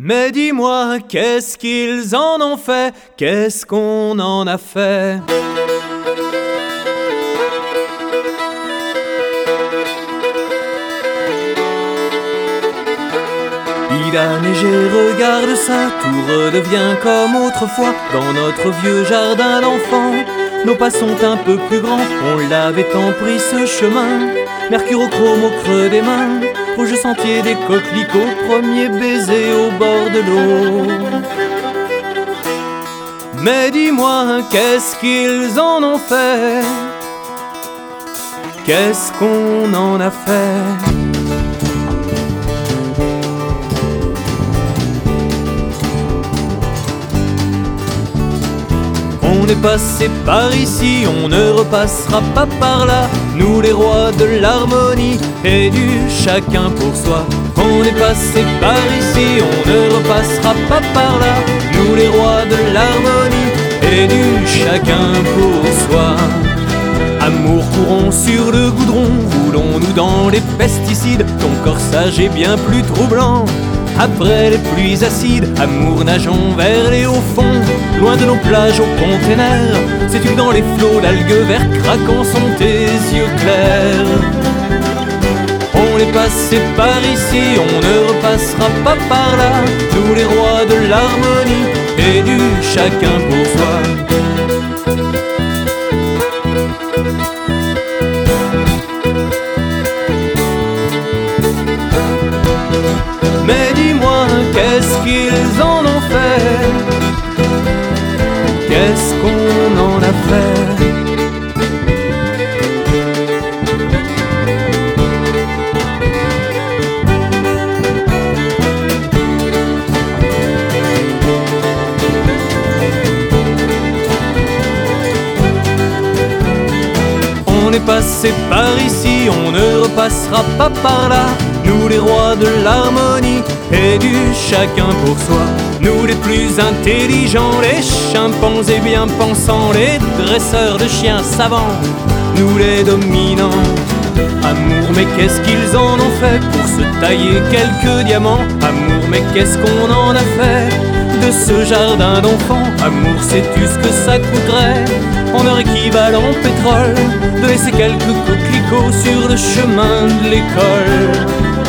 Mais dis-moi, qu'est-ce qu'ils en ont fait? Qu'est-ce qu'on en a fait? Il a neigé, regarde ça, tout redevient comme autrefois. Dans notre vieux jardin d'enfants, nos pas sont un peu plus grands. On l'avait tant pris ce chemin, mercurochrome au creux des mains, rouge sentier des coquelicots, premier baiser au bord de l'eau. Mais dis-moi, qu'est-ce qu'ils en ont fait? Qu'est-ce qu'on en a fait? On est passé par ici, on ne repassera pas par là. Nous les rois de l'harmonie et du chacun pour soi. On est passé par ici, on ne repassera pas par là. Nous les rois de l'harmonie et du chacun pour soi. Amour, courons sur le goudron, roulons-nous dans les pesticides. Ton corsage est bien plus troublant après les pluies acides. Amour, nageons vers les hauts fonds, loin de nos plages aux containers. Sais-tu dans les flots d'algues verts craquants sont tes yeux clairs? On est passé par ici, on ne repassera pas par là. Nous les rois de l'harmonie et du chacun pour soi. Mais dis-moi, qu'est-ce qu'ils en ont fait? Qu'est-ce qu'on en a fait? On est passé par ici, on ne repassera pas par là. Nous les rois de l'harmonie et du chacun pour soi. Nous les plus intelligents, les chimpanzés bien pensants, les dresseurs de chiens savants, nous les dominants. Amour, mais qu'est-ce qu'ils en ont fait pour se tailler quelques diamants? Amour, mais qu'est-ce qu'on en a fait de ce jardin d'enfants? Amour, sais-tu ce que ça coûterait en heure équivalent pétrole de laisser quelques coquelicots sur le chemin de l'école?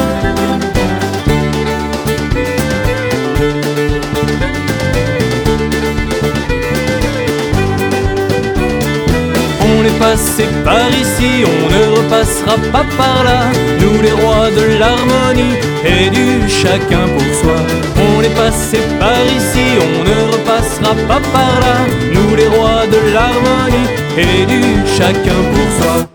On est passé par ici, on ne repassera pas par là. Nous les rois de l'harmonie et du chacun pour soi. On est passé par ici, on ne repassera pas par là. Nous les rois de l'harmonie et du chacun pour soi.